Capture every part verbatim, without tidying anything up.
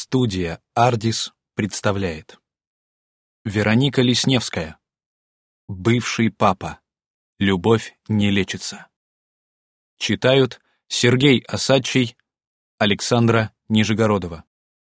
Студия «Ардис» представляет. Вероника Лесневская. «Бывший папа. Любовь не лечится». Читают Сергей Осадчий, Александра Нижегородова.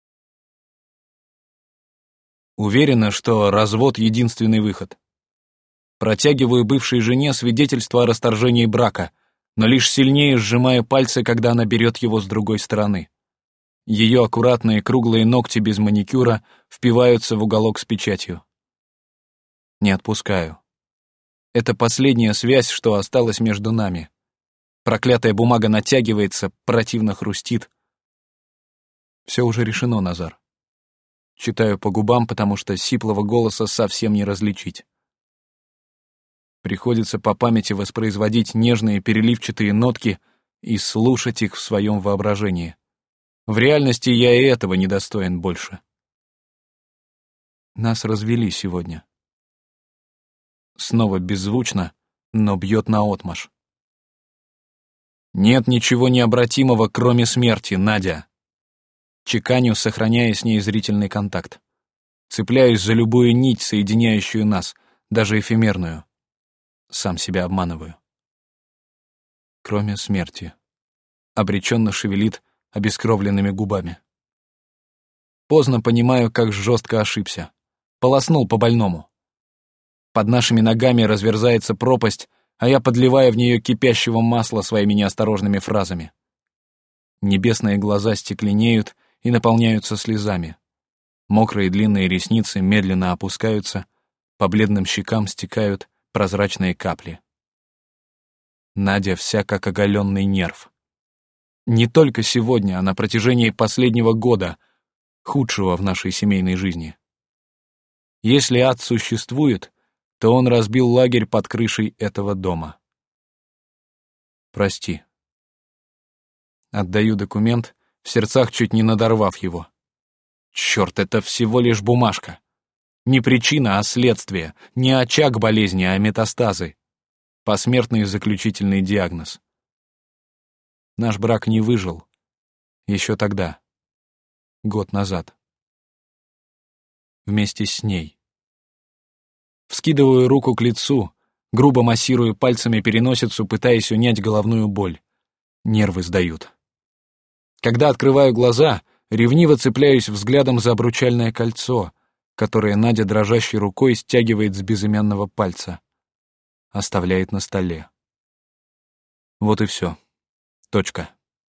Уверена, что развод — единственный выход. Протягиваю бывшей жене свидетельство о расторжении брака, но лишь сильнее сжимаю пальцы, когда она берет его с другой стороны. Ее аккуратные круглые ногти без маникюра впиваются в уголок с печатью. Не отпускаю. Это последняя связь, что осталась между нами. Проклятая бумага натягивается, противно хрустит. Все уже решено, Назар. Читаю по губам, потому что сиплого голоса совсем не различить. Приходится по памяти воспроизводить нежные переливчатые нотки и слушать их в своем воображении. В реальности я и этого недостоин больше. Нас развели сегодня. Снова беззвучно, но бьет наотмашь. Нет ничего необратимого, кроме смерти, Надя. Чеканю, сохраняя с ней зрительный контакт. Цепляюсь за любую нить, соединяющую нас, даже эфемерную. Сам себя обманываю. Кроме смерти. Обреченно шевелит обескровленными губами. Поздно понимаю, как жестко ошибся. Полоснул по больному. Под нашими ногами разверзается пропасть, а я подливаю в нее кипящего масла своими неосторожными фразами. Небесные глаза стекленеют и наполняются слезами. Мокрые длинные ресницы медленно опускаются, по бледным щекам стекают прозрачные капли. Надя вся как оголенный нерв. Не только сегодня, а на протяжении последнего года, худшего в нашей семейной жизни. Если ад существует, то он разбил лагерь под крышей этого дома. Прости. Отдаю документ, в сердцах чуть не надорвав его. Черт, это всего лишь бумажка. Не причина, а следствие. Не очаг болезни, а метастазы. Посмертный заключительный диагноз. Наш брак не выжил. Еще тогда. Год назад. Вместе с ней. Вскидываю руку к лицу, грубо массирую пальцами переносицу, пытаясь унять головную боль. Нервы сдают. Когда открываю глаза, ревниво цепляюсь взглядом за обручальное кольцо, которое Надя дрожащей рукой стягивает с безымянного пальца. Оставляет на столе. Вот и все. Точка.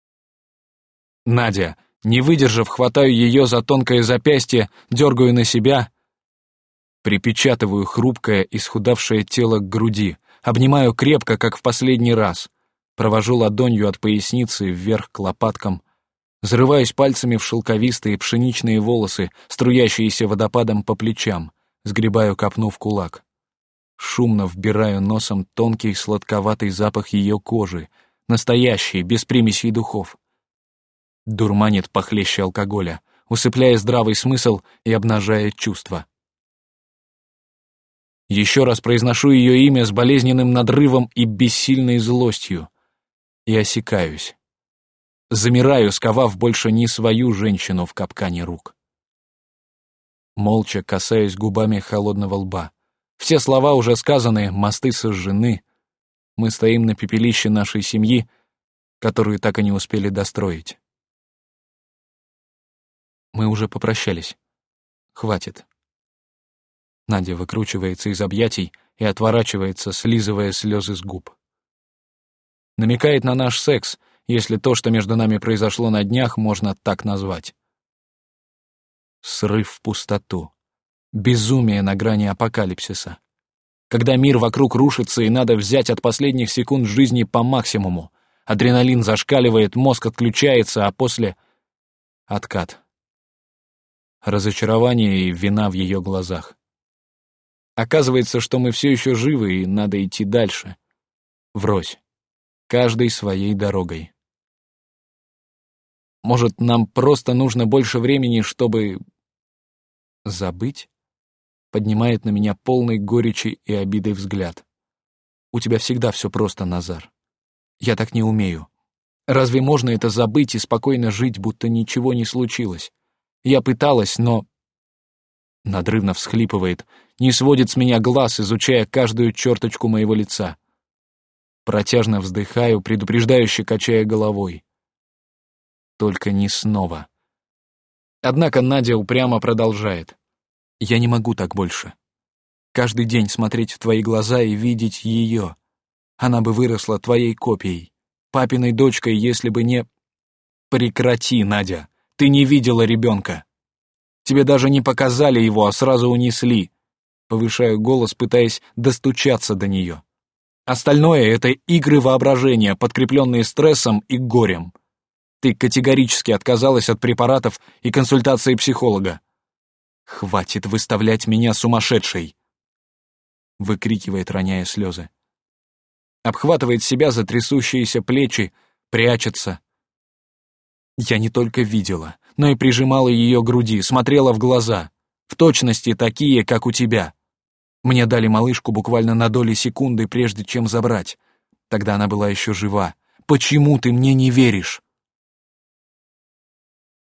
Надя, не выдержав, хватаю ее за тонкое запястье, дергаю на себя, припечатываю хрупкое, исхудавшее тело к груди, обнимаю крепко, как в последний раз, провожу ладонью от поясницы вверх к лопаткам, зарываюсь пальцами в шелковистые пшеничные волосы, струящиеся водопадом по плечам, сгребаю копну в кулак. Шумно вбираю носом тонкий сладковатый запах ее кожи, настоящий, без примесей духов. Дурманит похлеще алкоголя, усыпляя здравый смысл и обнажая чувства. Еще раз произношу ее имя с болезненным надрывом и бессильной злостью. И осекаюсь. Замираю, сковав больше не свою женщину в капкане рук. Молча касаюсь губами холодного лба. Все слова уже сказаны, мосты сожжены. Мы стоим на пепелище нашей семьи, которую так и не успели достроить. Мы уже попрощались. Хватит. Надя выкручивается из объятий и отворачивается, слизывая слезы с губ. Намекает на наш секс, если то, что между нами произошло на днях, можно так назвать. Срыв в пустоту. Безумие на грани апокалипсиса. Когда мир вокруг рушится и надо взять от последних секунд жизни по максимуму. Адреналин зашкаливает, мозг отключается, а после — откат. Разочарование и вина в ее глазах. Оказывается, что мы все еще живы, и надо идти дальше. Врозь. Каждой своей дорогой. Может, нам просто нужно больше времени, чтобы... забыть? Поднимает на меня полный горечи и обиды взгляд. У тебя всегда все просто, Назар. Я так не умею. Разве можно это забыть и спокойно жить, будто ничего не случилось? Я пыталась, но... Надрывно всхлипывает, не сводит с меня глаз, изучая каждую черточку моего лица. Протяжно вздыхаю, предупреждающе качая головой. Только не снова. Однако Надя упрямо продолжает. Я не могу так больше. Каждый день смотреть в твои глаза и видеть ее. Она бы выросла твоей копией, папиной дочкой, если бы не... Прекрати, Надя, ты не видела ребенка. Тебе даже не показали его, а сразу унесли. Повышаю голос, пытаясь достучаться до нее. Остальное — это игры воображения, подкрепленные стрессом и горем. Ты категорически отказалась от препаратов и консультации психолога. «Хватит выставлять меня сумасшедшей!» Выкрикивает, роняя слезы. Обхватывает себя за трясущиеся плечи, прячется. Я не только видела, но и прижимала ее к груди, смотрела в глаза, в точности такие, как у тебя. Мне дали малышку буквально на доли секунды, прежде чем забрать. Тогда она была еще жива. Почему ты мне не веришь?